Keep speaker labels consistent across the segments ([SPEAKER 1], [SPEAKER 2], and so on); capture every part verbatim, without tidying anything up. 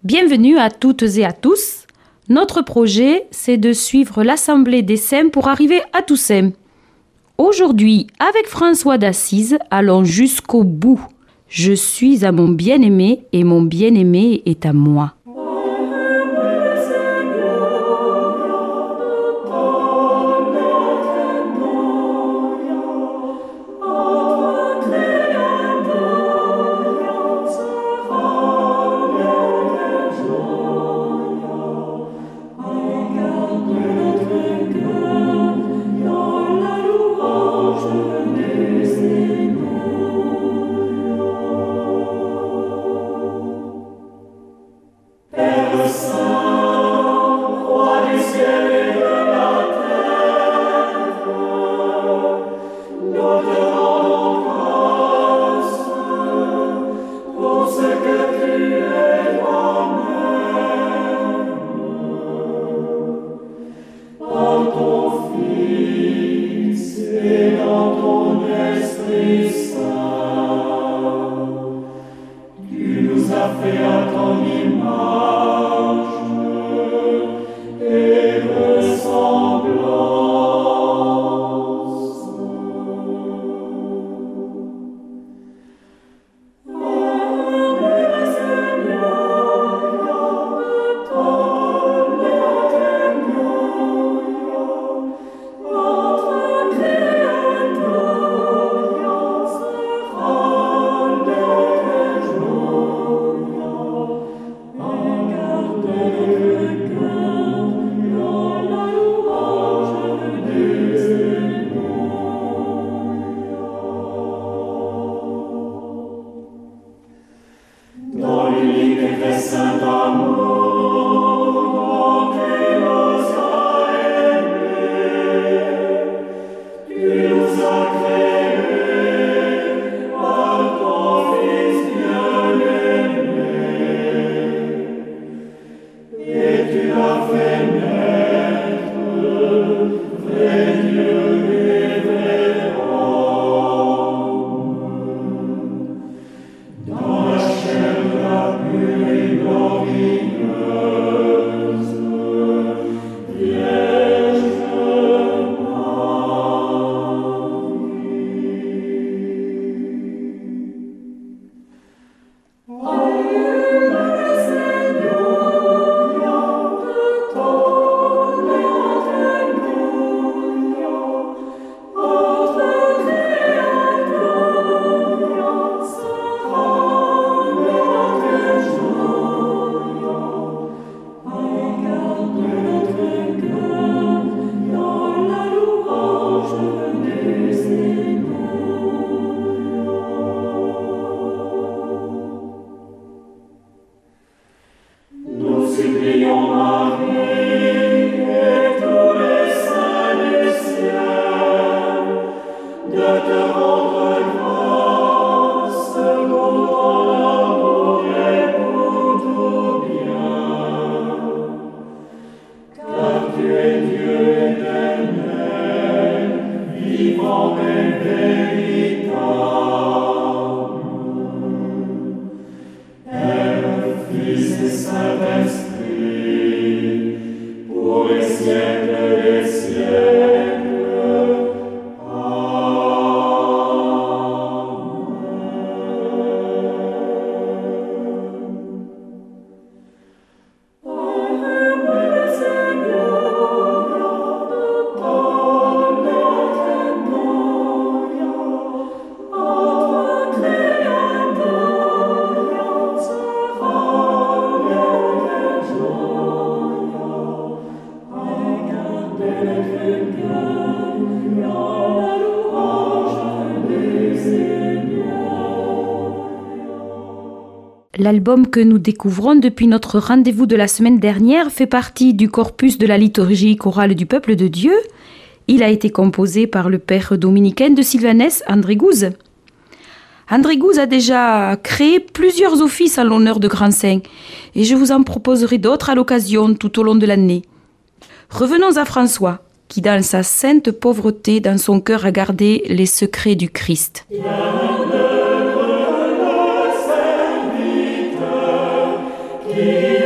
[SPEAKER 1] Bienvenue à toutes et à tous. Notre projet, c'est de suivre l'Assemblée des Saints pour arriver à Toussaint. Aujourd'hui, avec François d'Assise, allons jusqu'au bout. Je suis à mon bien-aimé et mon bien-aimé est à moi. L'album que nous découvrons depuis notre rendez-vous de la semaine dernière fait partie du corpus de la liturgie chorale du peuple de Dieu. Il a été composé par le père dominicain de Sylvanès, André Gouze. André Gouze a déjà créé plusieurs offices en l'honneur de grands saints et je vous en proposerai d'autres à l'occasion tout au long de l'année. Revenons à François, qui dans sa sainte pauvreté, dans son cœur a gardé les secrets du Christ.
[SPEAKER 2] Yeah.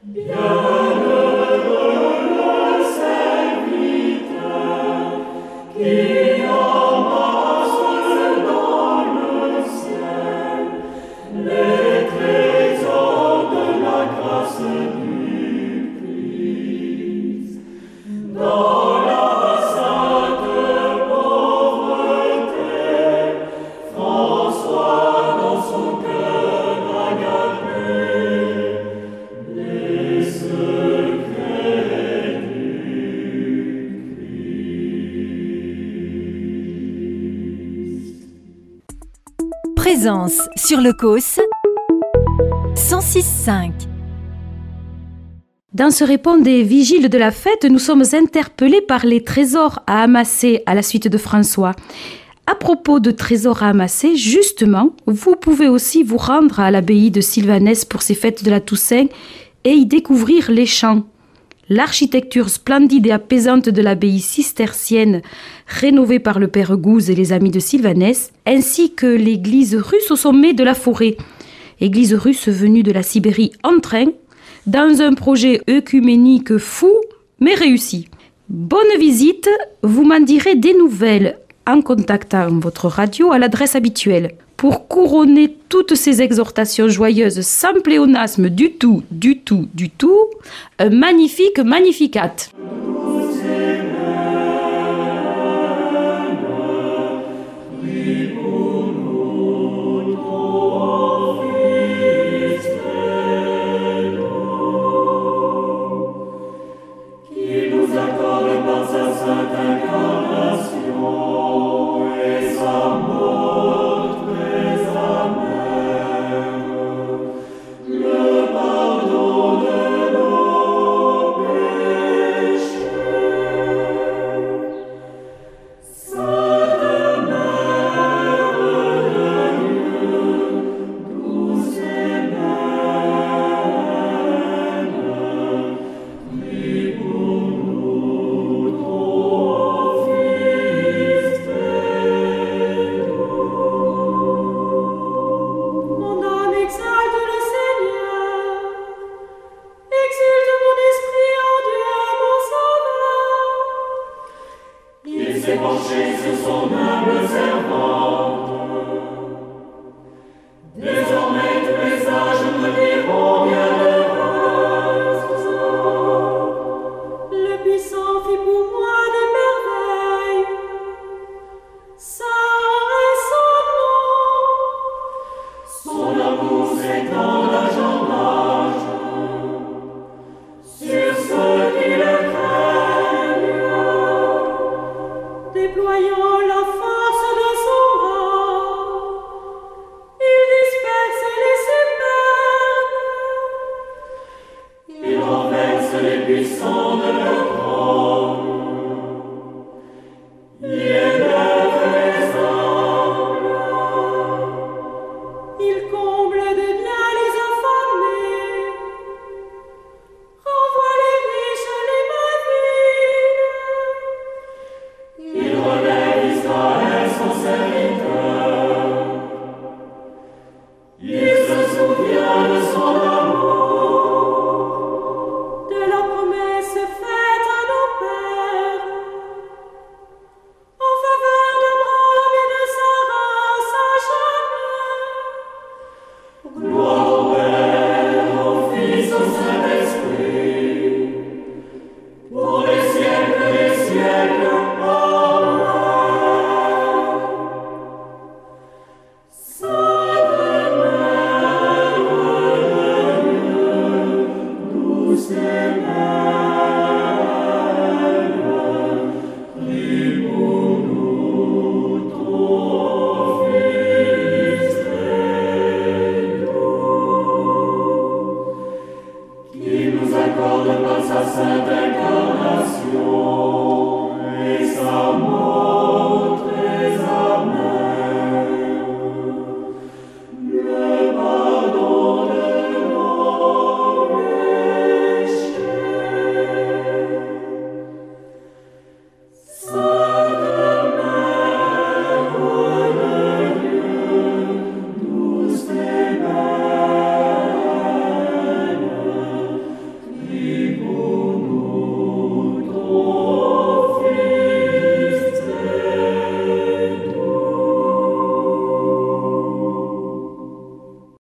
[SPEAKER 2] Présence sur le Causse cent six cinq.
[SPEAKER 1] Dans ce répond des vigiles de la fête, nous sommes interpellés par les trésors à amasser à la suite de François. À propos de trésors à amasser, justement, vous pouvez aussi vous rendre à l'abbaye de Sylvanès pour ces fêtes de la Toussaint et y découvrir les chants. L'architecture splendide et apaisante de l'abbaye cistercienne, rénovée par le père Gouze et les amis de Sylvanès, ainsi que l'église russe au sommet de la forêt. Église russe venue de la Sibérie en train, dans un projet œcuménique fou, mais réussi. Bonne visite, vous m'en direz des nouvelles en contactant votre radio à l'adresse habituelle. Pour couronner toutes ces exhortations joyeuses sans pléonasme du tout, du tout, du tout, un magnifique Magnificat.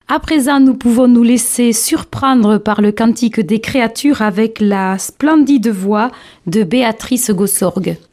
[SPEAKER 1] À présent, nous pouvons nous laisser surprendre par le cantique des créatures avec la splendide voix de Béatrice Gossorgue.